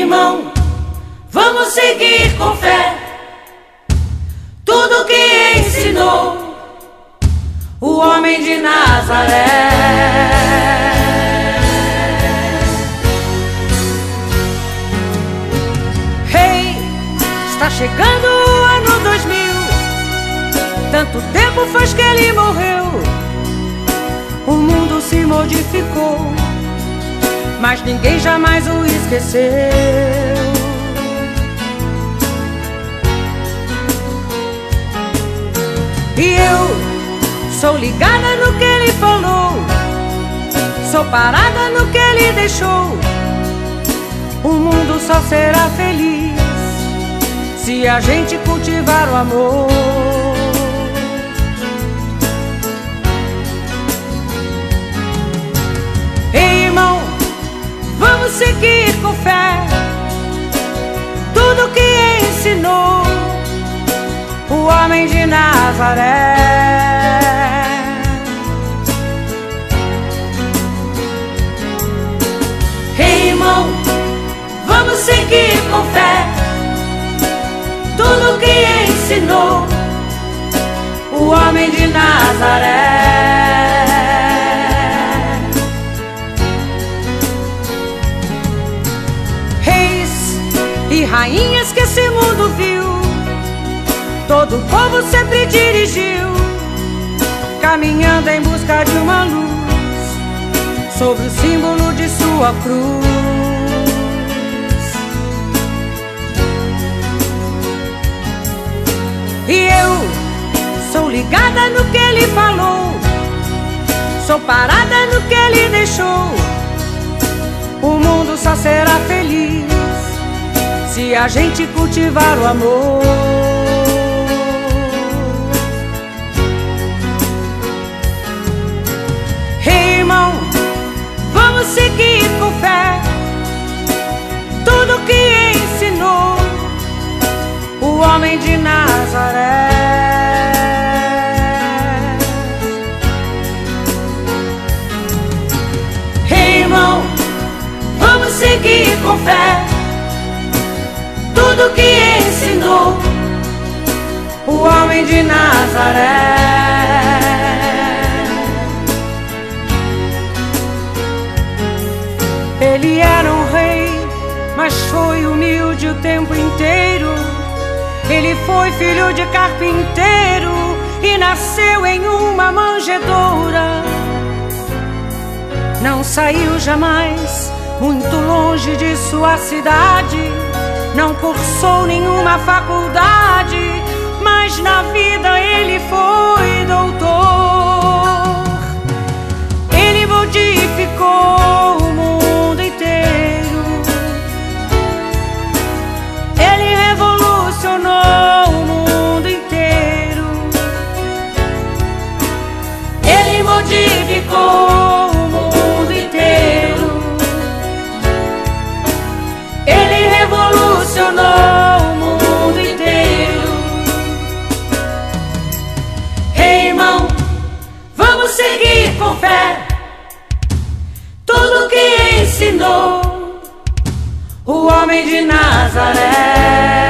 irmão, vamos seguir com fé tudo que ensinou o homem de Nazaré. Hey, está chegando o ano 2000. Tanto tempo faz que ele morreu. O mundo se modificou, mas ninguém jamais o esqueceu. E eu sou ligada no que ele falou, sou parada no que ele deixou. O mundo só será feliz se a gente cultivar o amor. Ei, irmão, vamos seguir com fé tudo que ensinou o homem de Nazaré. Ei, irmão, vamos seguir com fé tudo que ensinou o homem de Nazaré. Reis e rainhas que esse mundo viu, todo o povo sempre dirigiu, caminhando em busca de uma luz sobre o símbolo de sua cruz. E eu sou ligada no que ele falou, sou parada no que ele deixou. O mundo só será feliz se a gente cultivar o amor. Hey, irmão, vamos seguir com fé tudo que ensinou o homem de Nazaré. Hey, irmão, vamos seguir com fé tudo que ensinou o homem de Nazaré. Ele era um rei, mas foi humilde o tempo inteiro. Ele foi filho de carpinteiro e nasceu em uma manjedoura. Não saiu jamais muito longe de sua cidade, não cursou nenhuma faculdade, mas na vida ele foi doutor. Ele modificou o mundo inteiro, ele revolucionou o mundo inteiro. Ele modificou o mundo inteiro, ele revolucionou o mundo inteiro. Ei, irmão, vamos seguir com fé tudo que ensinou o homem de Nazaré.